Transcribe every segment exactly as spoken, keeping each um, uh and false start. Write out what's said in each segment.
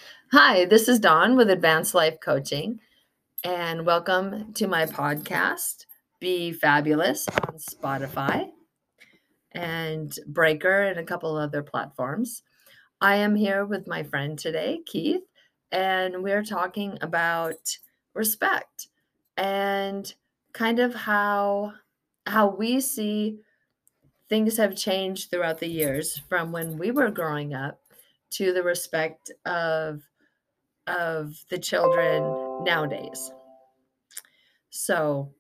Hi, this is Dawn with Advanced Life Coaching, and welcome to my podcast, Be Fabulous, on Spotify and Breaker and a couple other platforms. I am here with my friend today, Keith, and we're talking about respect and kind of how how we see things have changed throughout the years from when we were growing up to the respect of of the children nowadays. So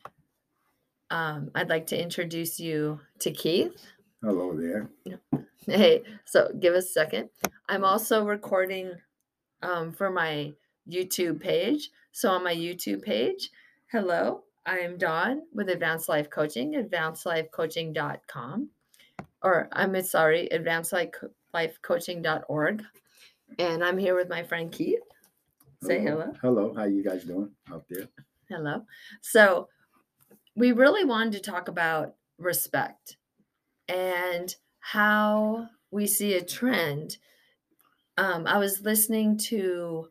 um, I'd like to introduce you to Keith. Hello there. Hey, so give us a second. I'm also recording um, for my YouTube page. So on my YouTube page, hello, I'm Dawn with Advanced Life Coaching, advanced life coaching dot com. Or I'm sorry, advanced life coaching dot org. And I'm here with my friend Keith. Say hello. Hello. How you guys doing out there? Hello. So we really wanted to talk about respect and how we see a trend. Um, I was listening to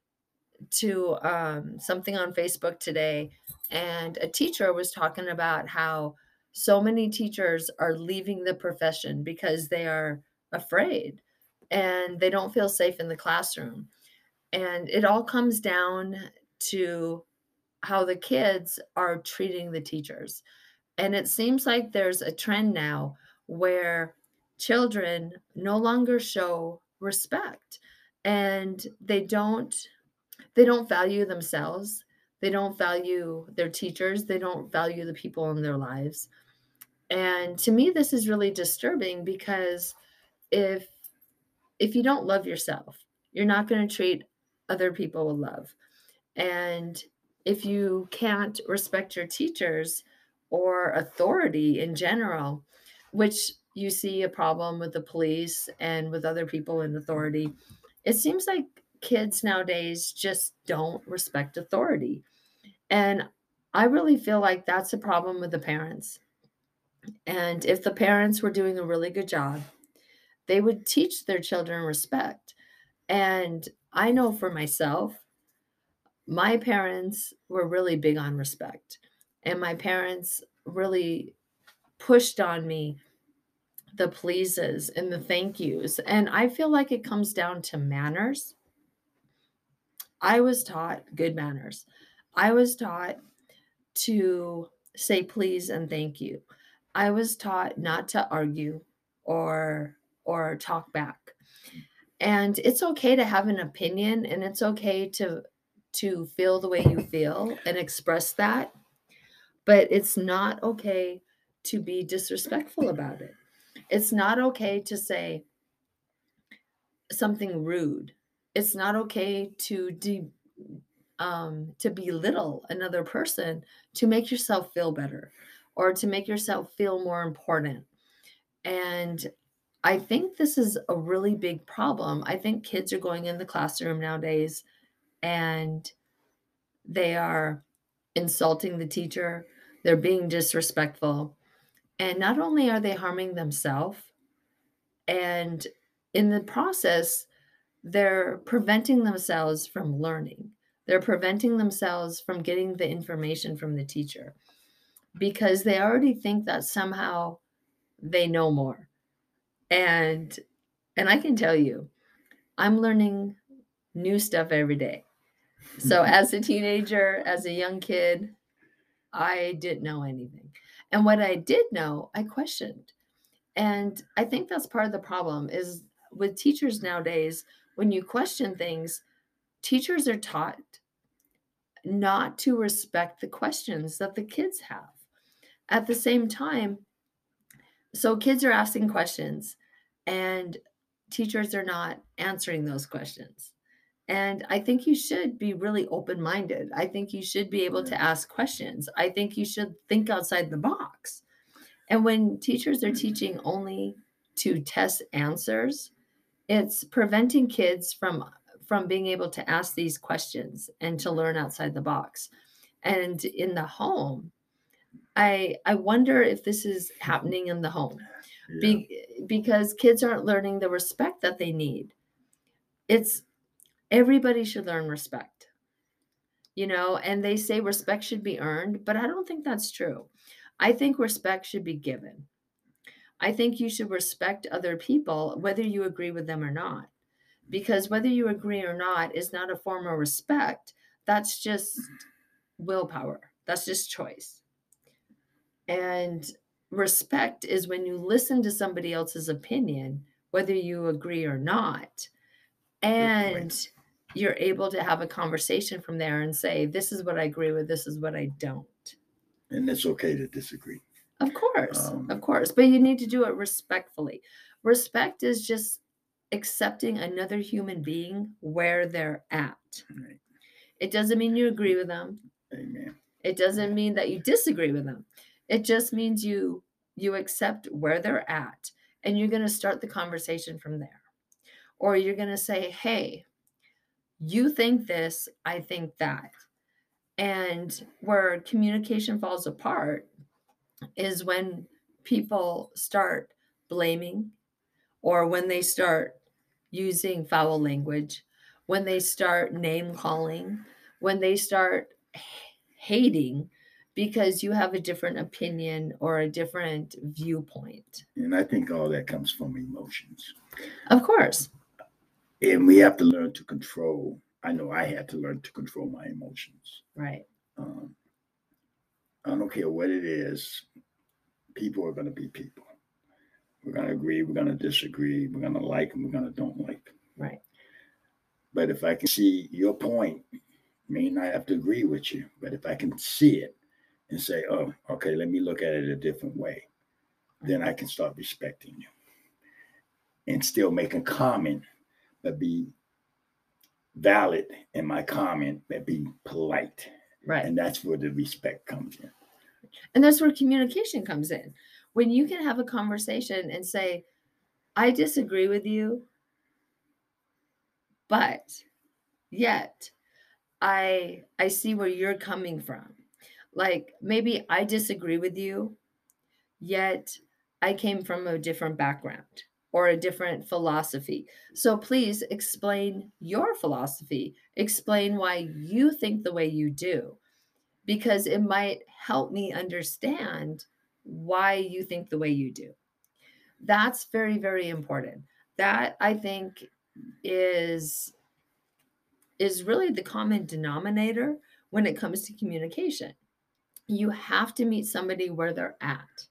to um, something on Facebook today, and a teacher was talking about how so many teachers are leaving the profession because they are afraid and they don't feel safe in the classroom. And it all comes down to how the kids are treating the teachers. And it seems like there's a trend now where children no longer show respect and they don't they don't value themselves. They don't value their teachers. They don't value the people in their lives. And to me this is really disturbing because if if you don't love yourself, you're not going to treat other people with love. And if you can't respect your teachers or authority in general, which you see a problem with the police and with other people in authority, it seems like kids nowadays just don't respect authority. And I really feel like that's a problem with the parents. And if the parents were doing a really good job, they would teach their children respect. And I know for myself, my parents were really big on respect, and my parents really pushed on me the pleases and the thank yous. And I feel like it comes down to manners. I was taught good manners. I was taught to say please and thank you. I was taught not to argue or or talk back. And it's okay to have an opinion, and it's okay to to feel the way you feel and express that, but it's not okay to be disrespectful about it. It's not okay to say something rude. It's not okay to de- um, to belittle another person to make yourself feel better or to make yourself feel more important. And I think this is a really big problem. I think kids are going in the classroom nowadays and they are insulting the teacher, they're being disrespectful. And not only are they harming themselves, and in the process, they're preventing themselves from learning. They're preventing themselves from getting the information from the teacher because they already think that somehow they know more. And and I can tell you, I'm learning new stuff every day. So as a teenager, as a young kid, I didn't know anything. And what I did know, I questioned. And I think that's part of the problem is with teachers nowadays, when you question things, teachers are taught not to respect the questions that the kids have. At the same time, so kids are asking questions and teachers are not answering those questions. And I think you should be really open minded. I think you should be able to ask questions. I think you should think outside the box. And when teachers are teaching only to test answers, it's preventing kids from from being able to ask these questions and to learn outside the box. And in the home, I I wonder if this is happening in the home. Yeah. Be, because kids aren't learning the respect that they need. It's Everybody should learn respect, you know, and they say respect should be earned, but I don't think that's true. I think respect should be given. I think you should respect other people, whether you agree with them or not, because whether you agree or not is not a form of respect. That's just willpower. That's just choice. And respect is when you listen to somebody else's opinion, whether you agree or not, and you're able to have a conversation from there and say, this is what I agree with, this is what I don't. And it's okay to disagree. Of course, Um, of course. But you need to do it respectfully. Respect is just accepting another human being where they're at. Right. It doesn't mean you agree with them. Amen. It doesn't mean that you disagree with them. It just means you you accept where they're at, and you're going to start the conversation from there. Or you're going to say, hey, you think this, I think that. And where communication falls apart is when people start blaming, or when they start using foul language, when they start name calling, when they start hating because you have a different opinion or a different viewpoint. And I think all that comes from emotions. Of course. And we have to learn to control. I know I had to learn to control my emotions. Right. Um, I don't care what it is. People are going to be people. We're going to agree. We're going to disagree. We're going to like, and we're going to don't like. Right. But if I can see your point, may not have to agree with you. But if I can see it and say, oh, okay, let me look at it a different way, then I can start respecting you and still make a comment, but be valid in my comment, but be polite. Right. And that's where the respect comes in. And that's where communication comes in. When you can have a conversation and say, I disagree with you, but yet I I see where you're coming from. Like maybe I disagree with you, yet I came from a different background or a different philosophy. So please explain your philosophy. Explain why you think the way you do, because it might help me understand why you think the way you do. That's very, very important. That I think is is really the common denominator when it comes to communication. You have to meet somebody where they're at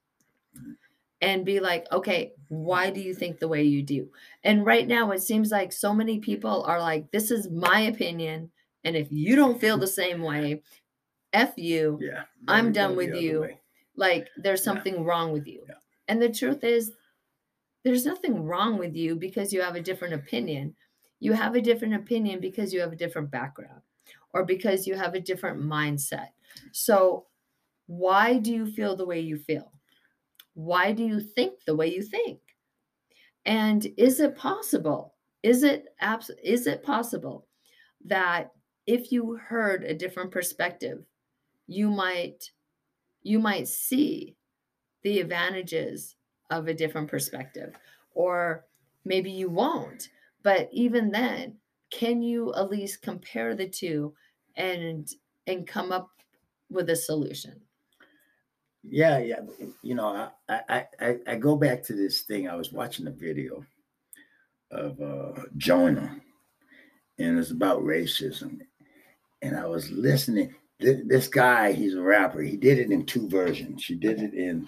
and be like, okay, why do you think the way you do? And right now, it seems like so many people are like, this is my opinion. And if you don't feel the same way, F you, Yeah, I'm go done the with other you. way. Like there's Yeah. something wrong with you. Yeah. And the truth is, there's nothing wrong with you because you have a different opinion. You have a different opinion because you have a different background or because you have a different mindset. So why do you feel the way you feel? Why do you think the way you think? And is it possible? Is it abs- is it possible that if you heard a different perspective, you might you might see the advantages of a different perspective, or maybe you won't, but even then, can you at least compare the two and and come up with a solution? Yeah, yeah. You know, I, I, I, I go back to this thing. I was watching a video of uh, Jonah, and it's about racism. And I was listening. This, this guy, he's a rapper. He did it in two versions. He did it in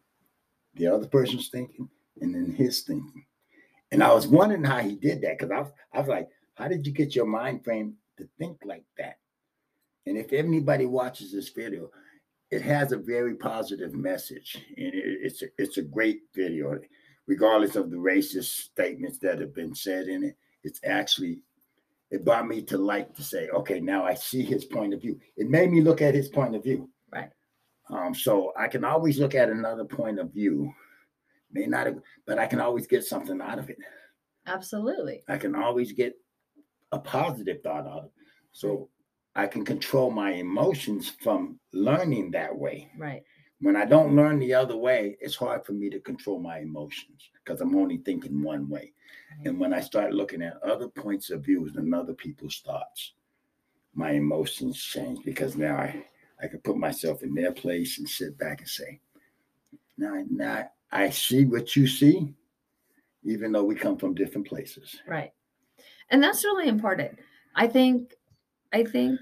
the other person's thinking and in his thinking. And I was wondering how he did that, because I, was- I was like, how did you get your mind frame to think like that? And if anybody watches this video, it has a very positive message, and it, it's a, it's a great video, regardless of the racist statements that have been said in it. It's actually, it brought me to like to say, okay, now I see his point of view. It made me look at his point of view. Right. Um, so I can always look at another point of view. May not have, but I can always get something out of it. Absolutely. I can always get a positive thought out of it. So I can control my emotions from learning that way. Right. when I don't learn the other way, it's hard for me to control my emotions because I'm only thinking one way. And when I start looking at other points of views and other people's thoughts, my emotions change because now I, I can put myself in their place and sit back and say, now, now I see what you see, even though we come from different places. Right. And that's really important. I think, I think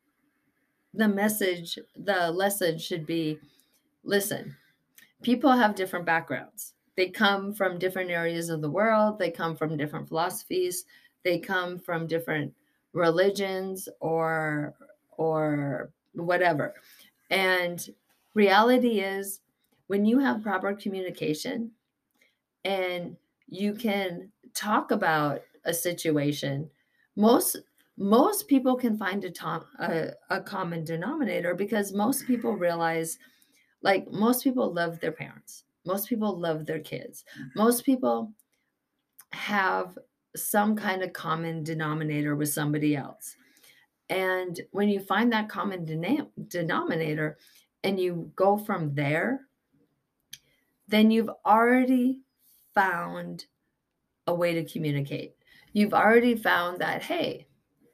the message, the lesson should be, listen, people have different backgrounds. They come from different areas of the world. They come from different philosophies. They come from different religions or or whatever. And reality is, when you have proper communication and you can talk about a situation, most most people can find a, to- a, a common denominator because most people realize, like, most people love their parents. Most people love their kids. Most people have some kind of common denominator with somebody else. And when you find that common dena- denominator and you go from there, then you've already found a way to communicate. You've already found that, hey,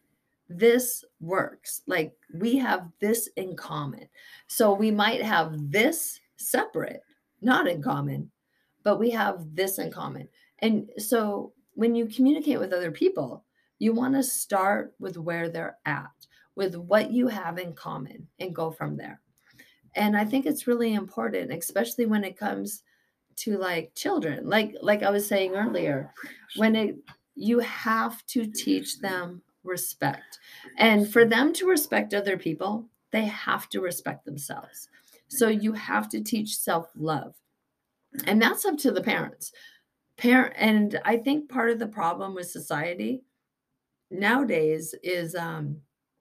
this works. Like, we have this in common. So we might have this separate, not in common, but we have this in common. And so when you communicate with other people, you want to start with where they're at, with what you have in common, and go from there. And I think it's really important, especially when it comes to like children. Like like I was saying earlier, when it you have to teach them respect. And for them to respect other people, they have to respect themselves. So you have to teach self-love. And that's up to the parents. Parent and I think part of the problem with society nowadays is, um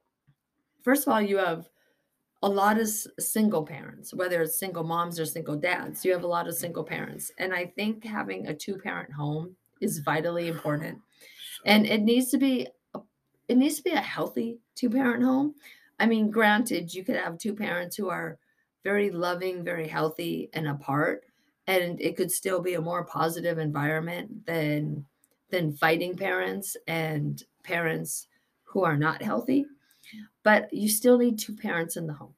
first of all, you have a lot of s- single parents, whether it's single moms or single dads. You have a lot of single parents. And I think having a two parent home is vitally important. And it needs to be a, it needs to be a healthy two parent home. I mean, granted, you could have two parents who are very loving, very healthy and apart, and it could still be a more positive environment than than fighting parents and parents who are not healthy. But you still need two parents in the home.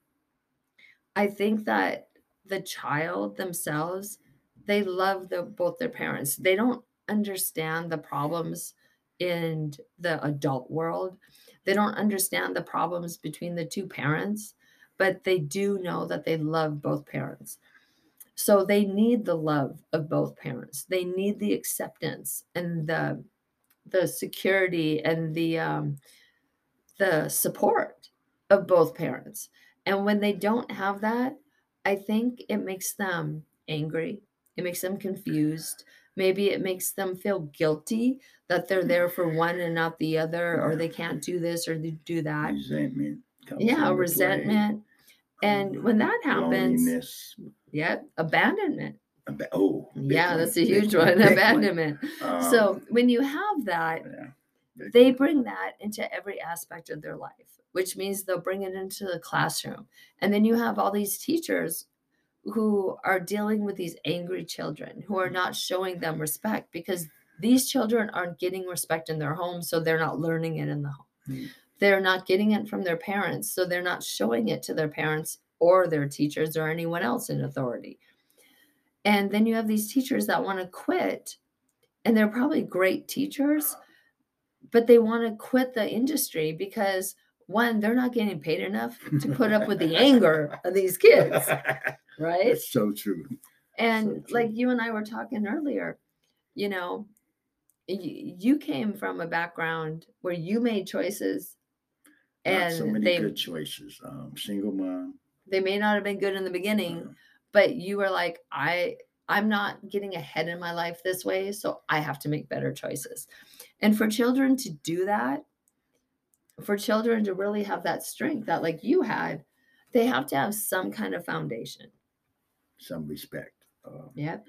I think that the child themselves, they love the both their parents. They don't understand the problems in the adult world. They don't understand the problems between the two parents, but they do know that they love both parents. So they need the love of both parents. They need the acceptance and the the security and the um, the support of both parents. And when they don't have that, I think it makes them angry. It makes them confused. Maybe it makes them feel guilty that they're there for one and not the other, or they can't do this or they do that. Resentment comes Yeah, into play. resentment. And Um, when that happens, loneliness. yeah, abandonment. Ab- Oh, big Yeah, one, that's a big huge one, one, big one. abandonment. So Um, when you have that, yeah, big they one. bring that into every aspect of their life, which means they'll bring it into the classroom. And then you have all these teachers who are dealing with these angry children who are not showing them respect because these children aren't getting respect in their home, so they're not learning it in the home. Mm. They're not getting it from their parents, so they're not showing it to their parents or their teachers or anyone else in authority. And then you have these teachers that want to quit, and they're probably great teachers, but they want to quit the industry because, one, they're not getting paid enough to put up with the anger of these kids, right? That's so true. And So true. like you and I were talking earlier, you know, you, you came from a background where you made choices, Not so and many they good choices. Um, single mom. they may not have been good in the beginning, uh, but you were like, I I'm not getting ahead in my life this way, so I have to make better choices. And for children to do that, for children to really have that strength that like you had, they have to have some kind of foundation. some respect. Um, Yep.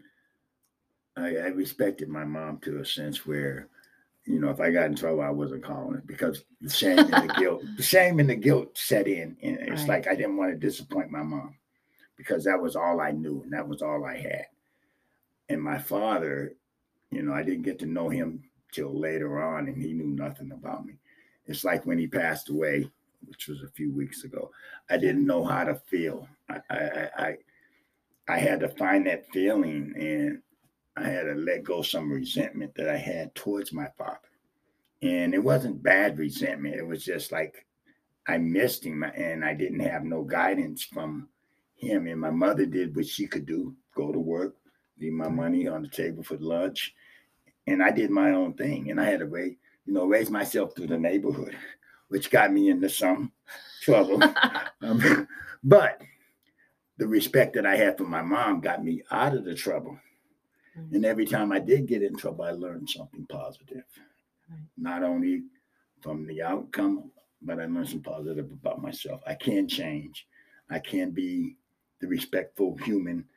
I, I respected my mom to a sense where, you know, if I got in trouble, I wasn't calling it because the shame and the guilt, the shame and the guilt set in. And it's Right. like I didn't want to disappoint my mom. because that was all I knew and that was all I had. And my father, you know, I didn't get to know him till later on, and he knew nothing about me. It's like when he passed away, which was a few weeks ago, I didn't know how to feel. I I I, I had to find that feeling, and I had to let go some resentment that I had towards my father. And it wasn't bad resentment. It was just like I missed him and I didn't have no guidance from him. And my mother did what she could do, go to work, leave my money on the table for lunch. And I did my own thing. And I had to raise, you know, raise myself through the neighborhood, which got me into some trouble. um, but the respect that I had for my mom got me out of the trouble. And every time I did get in trouble, I learned something positive. Not only from the outcome, but I learned some positive about myself. I can change. I can be the respectful human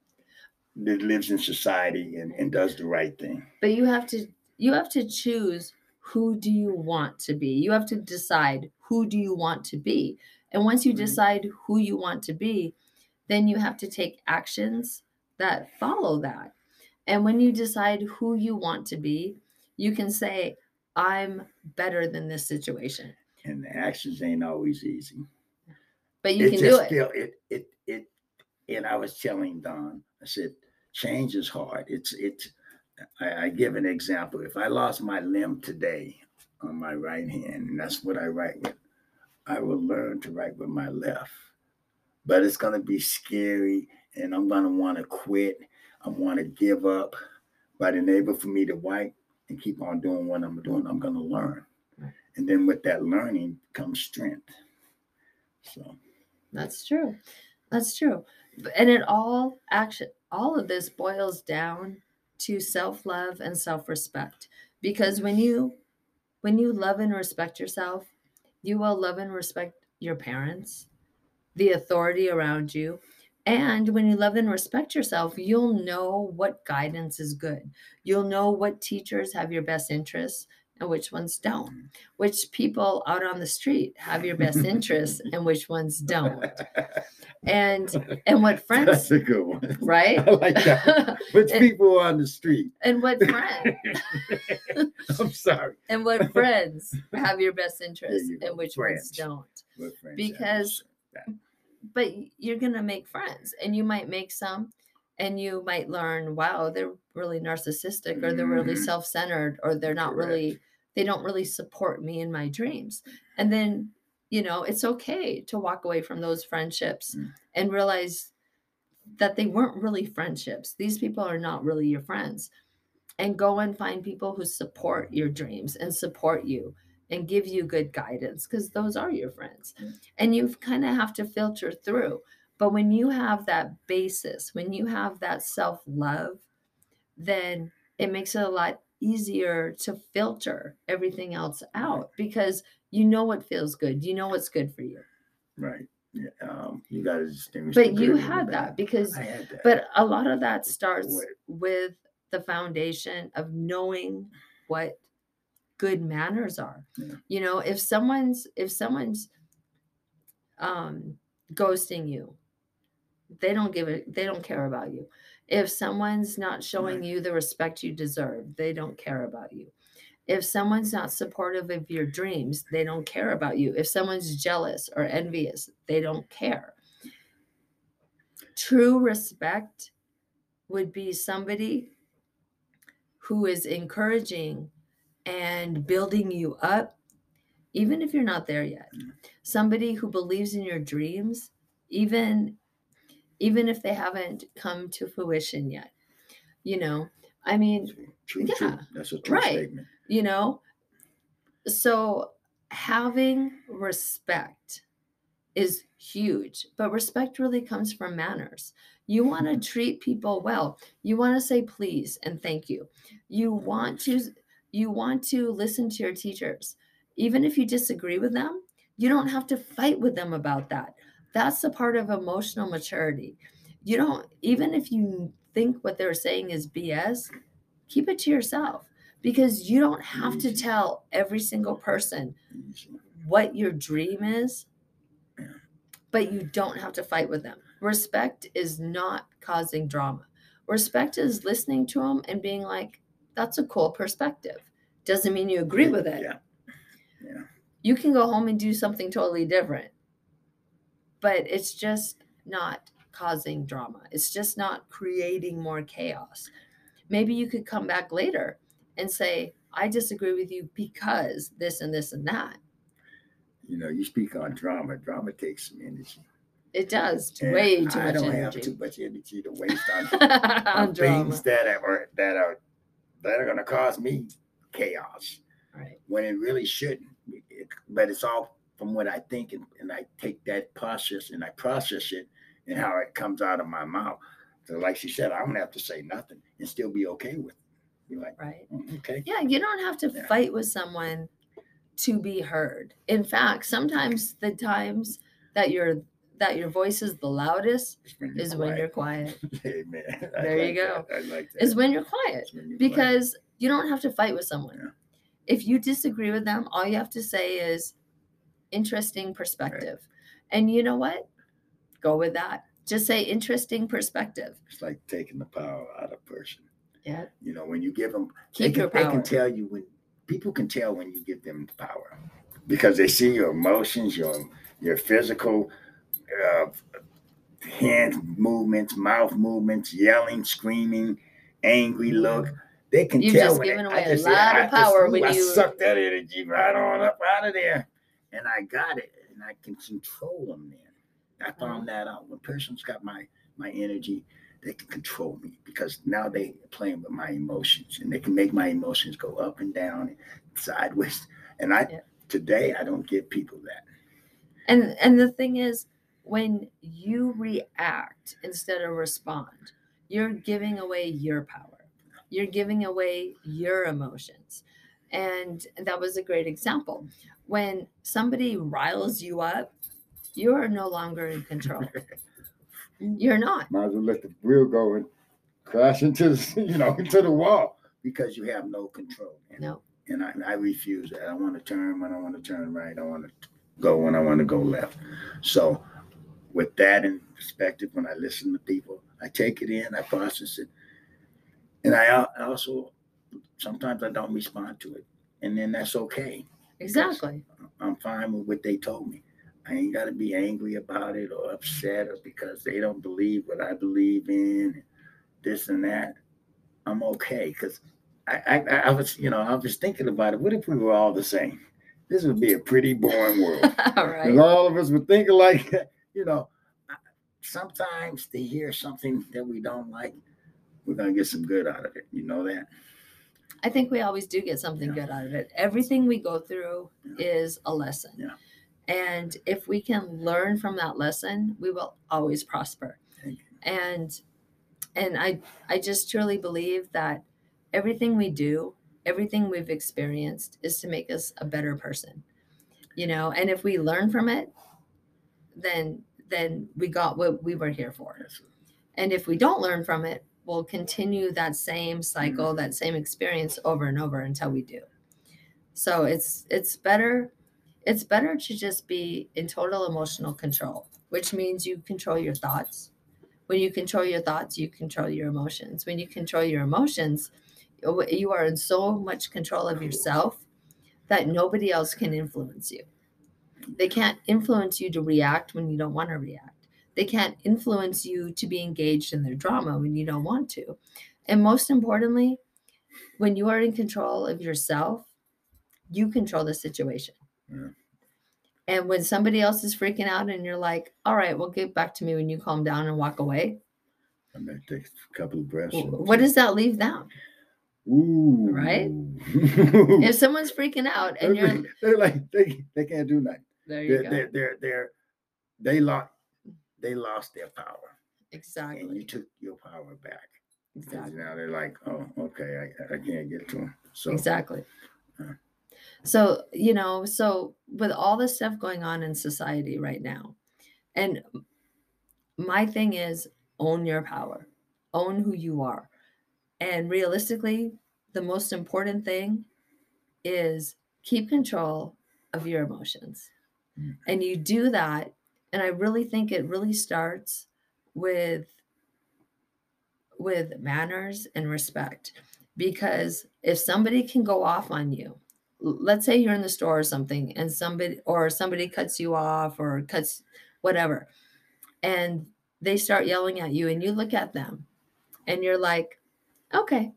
that lives in society and, and does the right thing. But you have to you have to choose, who do you want to be? You have to decide, who do you want to be? And once you decide who you want to be, then you have to take actions that follow that. And when you decide who you want to be, you can say, I'm better than this situation. And the actions ain't always easy. But you it can do it. Feel, it. It it and I was telling Don, I said, change is hard. It's it's I, I give an example. If I lost my limb today on my right hand, and that's what I write with, I will learn to write with my left. But it's gonna be scary, and I'm gonna want to quit. I want to give up. But enable for me to write and keep on doing what I'm doing, I'm gonna learn. Right. And then with that learning comes strength. So that's true. That's true. And it all actually all of this boils down to self-love and self-respect. Because when you when you love and respect yourself, you will love and respect your parents, the authority around you. And when you love and respect yourself, you'll know what guidance is good. You'll know what teachers have your best interests and which ones don't. Which people out on the street have your best interests and which ones don't. And and what friends. That's a good one. Right? I like that. Which and, people are on the street. And what friends. I'm sorry. And what friends have your best interests and which friends. ones don't. Because but you're going to make friends, and you might make some, and you might learn, wow, they're really narcissistic, or they're really mm-hmm. self-centered, or they're not Correct. really, they don't really support me in my dreams. And then, you know, it's okay to walk away from those friendships mm. and realize that they weren't really friendships. These people are not really your friends. And go and find people who support your dreams and support you and give you good guidance, because those are your friends. And you kind of have to filter through. But when you have that basis, when you have that self-love, then it makes it a lot easier to filter everything else out, because you know what feels good. You know what's good for you. Right. Yeah. Um, you got to distinguish. But you had that because, I had that. But a lot of that starts with the foundation of knowing what good manners are. Yeah. You know, if someone's if someone's um ghosting you, they don't give it they don't care about you. If someone's not showing right. you the respect you deserve, they don't care about you. If someone's not supportive of your dreams, they don't care about you. If someone's jealous or envious, they don't care. True respect would be somebody who is encouraging and building you up, even if you're not there yet. Somebody who believes in your dreams, even, even if they haven't come to fruition yet. You know, I mean, true, yeah, true. That's a true right. statement. You know, so having respect is huge, but respect really comes from manners. You want to treat people well. You want to say please and thank you. You want to You want to listen to your teachers. Even if you disagree with them, you don't have to fight with them about that. That's a part of emotional maturity. You don't, even if you think what they're saying is B S, keep it to yourself, because you don't have to tell every single person what your dream is, but you don't have to fight with them. Respect is not causing drama. Respect is listening to them and being like, that's a cool perspective. Doesn't mean you agree with it. Yeah. Yeah. You can go home and do something totally different, but it's just not causing drama. It's just not creating more chaos. Maybe you could come back later and say, I disagree with you because this and this and that. You know, you speak on drama. Drama takes some energy. It does. And Way too I much don't energy. have too much energy to waste on, on on drama. things that are that are that are going to cause me chaos. Right. When it really shouldn't. It, but it's all from what I think, and, and I take that process and I process it and how it comes out of my mouth. So, like she said, I don't have to say nothing and still be okay with it. Be like, Right. "Mm, okay, Yeah, you don't have to Yeah. fight with someone to be heard. In fact, sometimes the times that your that your voice is the loudest It's when you're is when quiet. you're quiet. Amen. I There you like go. that. I like that. Is when you're quiet. It's when you're quiet. Because you don't have to fight with someone. Yeah. If you disagree with them, all you have to say is interesting perspective. And you know what? Go with that. Just say interesting perspective. It's like taking the power out of a person. Yeah. You know, when you give them, Keep they your can, they power. can tell you when people can tell when you give them power because they see your emotions, your your physical uh, hand movements, mouth movements, yelling, screaming, angry look. They can You've tell just when given it, away I a just, lot I of power just, when ooh, I you suck that energy right on up out of there, and I got it, and I can control them. Then I found that out. When a person's got my my energy, they can control me because now they playing with my emotions, and they can make my emotions go up and down, and sideways. And I Yeah. today I don't give people that. And and the thing is, when you react instead of respond, you're giving away your power. You're giving away your emotions. And that was a great example. When somebody riles you up, you are no longer in control. You're not. Might as well let the wheel go and crash into the, you know, into the wall because you have no control. And, No. and I, I refuse that. I want to turn when I want to turn right. I want to go when I want to go left. So with that in perspective, when I listen to people, I take it in, I process it, and I also sometimes I don't respond to it, and then that's okay. Exactly. I'm fine with what they told me. I ain't got to be angry about it or upset or because they don't believe what I believe in, this and that. I'm okay because I, I, I was, you know, I was thinking about it. What if we were all the same? This would be a pretty boring world. All right. And all of us would think like, you know, sometimes to hear something that we don't like, we're going to get some good out of it. You know that? I think we always do get something Yeah. good out of it. Everything we go through Yeah. is a lesson. Yeah. And if we can learn from that lesson, we will always prosper. Thank you. And and I I just truly believe that everything we do, everything we've experienced is to make us a better person. You know, and if we learn from it, then then we got what we were here for. Yes. And if we don't learn from it, we'll continue that same cycle, Mm-hmm. that same experience over and over until we do. So it's it's better it's better to just be in total emotional control, which means you control your thoughts. When you control your thoughts, you control your emotions. When you control your emotions, you are in so much control of yourself that nobody else can influence you. They can't influence you to react when you don't want to react. They can't influence you to be engaged in their drama when you don't want to. And most importantly, when you are in control of yourself, you control the situation. Yeah. And when somebody else is freaking out and you're like, all right, well, get back to me when you calm down and walk away. I may take a couple of breaths. What does that leave them? Ooh. Right? If someone's freaking out and they're, you're they're like they, they can't do nothing. there you They're, go. they're, they're, they're, they lost they lost their power. Exactly. And you took your power back. Exactly. Now they're like, oh, okay, I, I can't get to them. So Exactly. uh, So, you know, so with all this stuff going on in society right now, and my thing is own your power, own who you are. And realistically, the most important thing is keep control of your emotions. Mm. And you do that. And I really think it really starts with with manners and respect. Because if somebody can go off on you, l- let's say you're in the store or something and somebody or somebody cuts you off or cuts whatever, and they start yelling at you and you look at them and you're like, okay,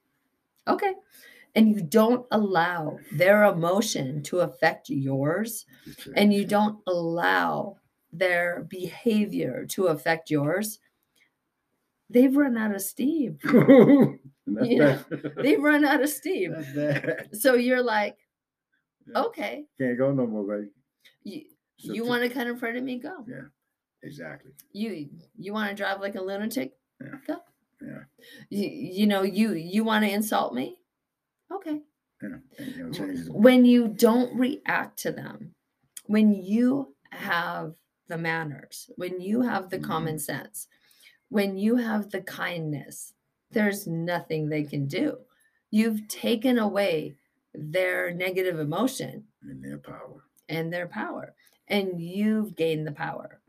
okay. And you don't allow their emotion to affect yours, and you don't allow their behavior to affect yours, they've run out of steam. That's You know, bad. they've run out of steam. That's bad. So you're like, Yeah. okay, Can't go no more, baby. you, So you t- want to cut in front of me? Go. Yeah, exactly. You you want to drive like a lunatic? Yeah. Go. Yeah. You, you know, you you want to insult me? Okay. Yeah. Ain't gonna change it. When you don't react to them, when you have the manners, when you have the common Mhm. sense, when you have the kindness, there's nothing they can do. You've taken away their negative emotion In their power. and their power, and you've gained the power.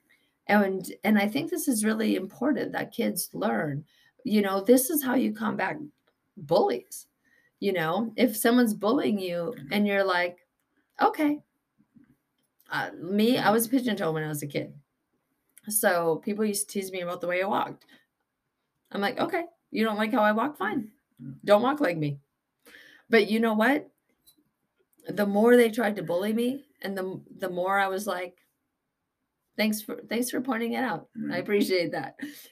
And and I think this is really important that kids learn. You know, this is how you combat bullies. You know, if someone's bullying you and you're like, okay, uh, me, I was a pigeon toe when I was a kid. So people used to tease me about the way I walked. I'm like, okay, you don't like how I walk? Fine. Don't walk like me. But you know what? The more they tried to bully me, and the the more I was like, thanks for thanks for pointing it out. I Mhm. appreciate that.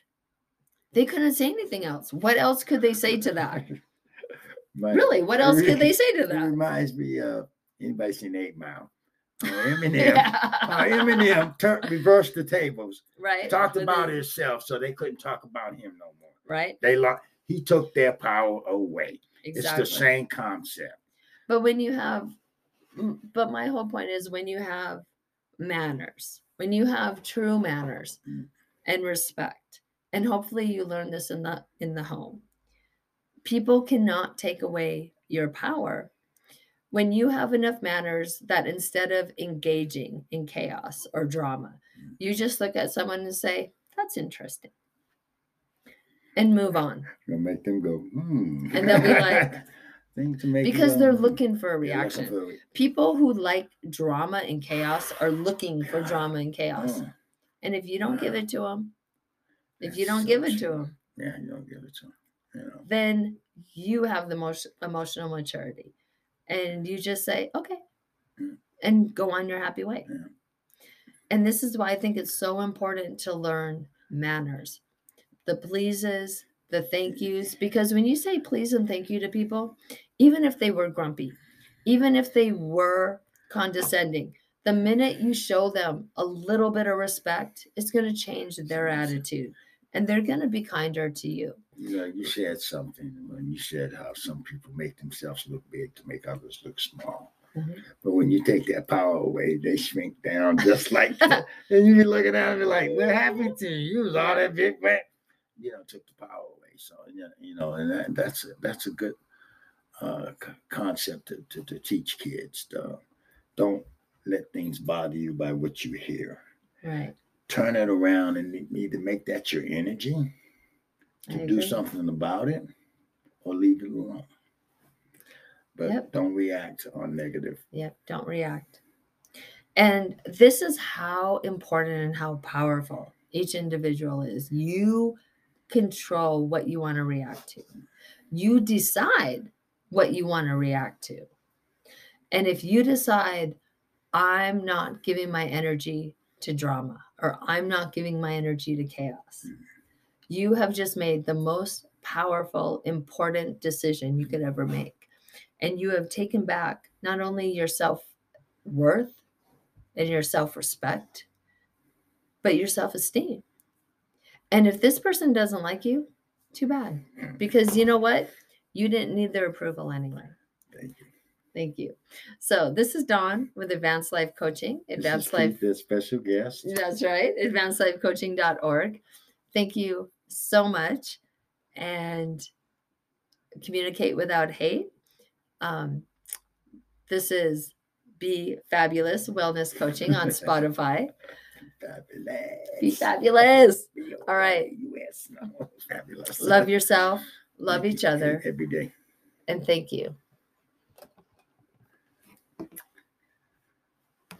They couldn't say anything else. What else could they say to that? But Really, what it else re- could they say to It that? reminds me of anybody seen Eight Mile? How Eminem, Yeah. how Eminem tur reversed the tables, Right? talked With about the- himself, so they couldn't talk about him no more. Right? They lo- he took their power away. Exactly. It's the same concept. But when you have, m- but my whole point is when you have manners, when you have true manners Mm. and respect, and hopefully you learn this in the in the home. People cannot take away your power when you have enough manners that instead of engaging in chaos or drama, you just look at someone and say, "That's interesting," and move on. Gonna make them go, hmm. And they'll be like, Things to make you because go, they're "Hmm." looking for a They're looking reaction. for it. People who like drama and chaos are looking for drama and chaos. Oh, And if you don't give it to them, if you that's don't so give it to true. them, Yeah, you don't give it to them. You know. then you have the most emotional maturity. And you just say, okay, Mm. and go on your happy way. Yeah. And this is why I think it's so important to learn manners, the pleases, the thank yous, because when you say please and thank you to people, even if they were grumpy, even if they were condescending, the minute you show them a little bit of respect, it's going to change their attitude and they're going to be kinder to you. You know, you said something when you said how some people make themselves look big to make others look small. Mhm. But when you take that power away, they shrink down just like that. And you be looking at them and be like, what happened to you? You was all that big man. You know, took the power away. So, yeah, you know, and that, that's, a, that's a good uh, c- concept to, to, to teach kids. Uh, don't let things bother you by what you hear. Right. Turn it around and either make that your energy I to do agree. something about it or leave it alone. But Yep. don't react on negative. Yep. Don't react. And this is how important and how powerful each individual is. You control what you want to react to. You decide what you want to react to. And if you decide, I'm not giving my energy to drama, or I'm not giving my energy to chaos, you have just made the most powerful, important decision you could ever make. And you have taken back not only your self-worth and your self-respect, but your self-esteem. And if this person doesn't like you, too bad. Because you know what? You didn't need their approval anyway. Thank you. Thank you. So this is Dawn with Advanced Life Coaching. This Advanced is Life. Keith, the special guest. That's right. advanced life coaching dot org. Thank you so much. And communicate without hate. Um, this is Be Fabulous Wellness Coaching on Spotify. Fabulous. Be fabulous. Be All right. U S No, fabulous. Love yourself. Love Thank each you. other. Every day. And thank you.